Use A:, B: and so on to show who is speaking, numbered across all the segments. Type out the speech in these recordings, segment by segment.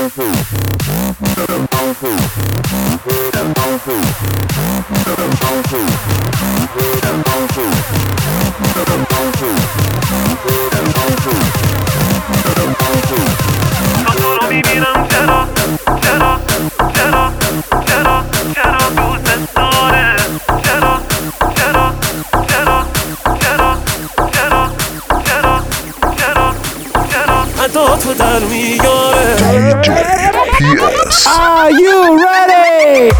A: رو میبینم چرا دوست داره، چرا ادا تو در میاره.
B: DJ PS.
C: Are you ready?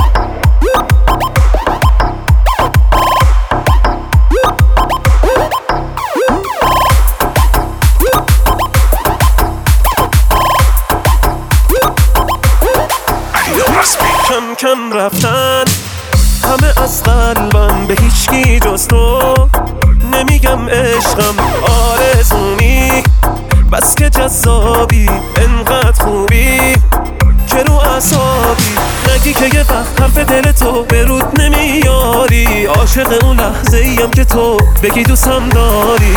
A: کم کم رفتن همه از قلبم، به هیچکی جز تو نمیگم عشقم آرزونی، بس که جذابی انقدر خوبی که رو اعصابی، نگی که یه وقت حرف دل تو به رود نمیاری، عاشق اون لحظه ایم که تو بگی دوستم داری.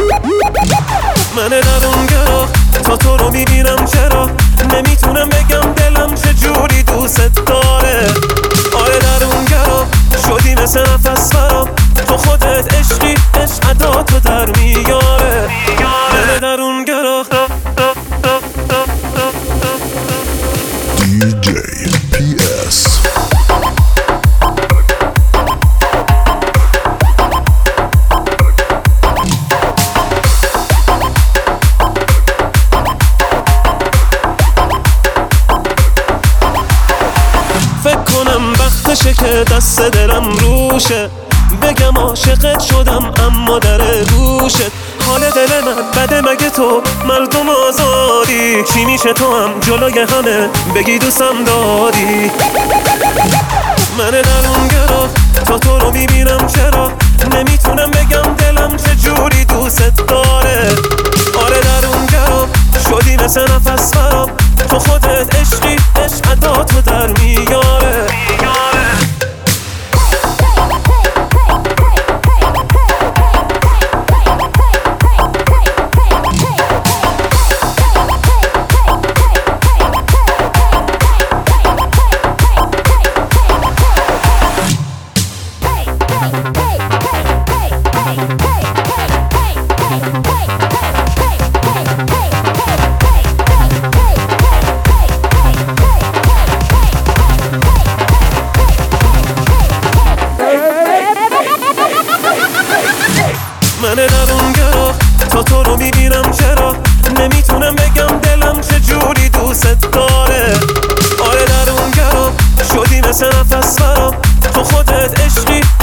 A: من درونگرا تا تو رو میبینم، چرا نمیتونم بگم دلم چجوری دوست داره. آره درونگرا شدی مثل نفس برام، تو خودت عشقی، عشق ادا تو در میاره. من درونگرا
B: DJ PS.
A: فکر کنم وقتشه که دست دلم روشه، بگم عاشقت شدم اما در گوشت. حال دل من بده مگه تو مردم آزادی، چی میشه تو هم جلوی همه بگی دوستم داری. من درونگرا تا تو رو میبینم، چرا نمیتونم بگم دلم چجوری دوست داره. آره درونگرا شدی مثل نفس برام، تو خودت عشقی، عشق ادا تو در میاره. من درونگرا تا تو رو میبینم، چرا نمیتونم بگم دلم چجوری دوست داره. آره درونگرا شدی مثل نفس برام، تو خودت عشقی،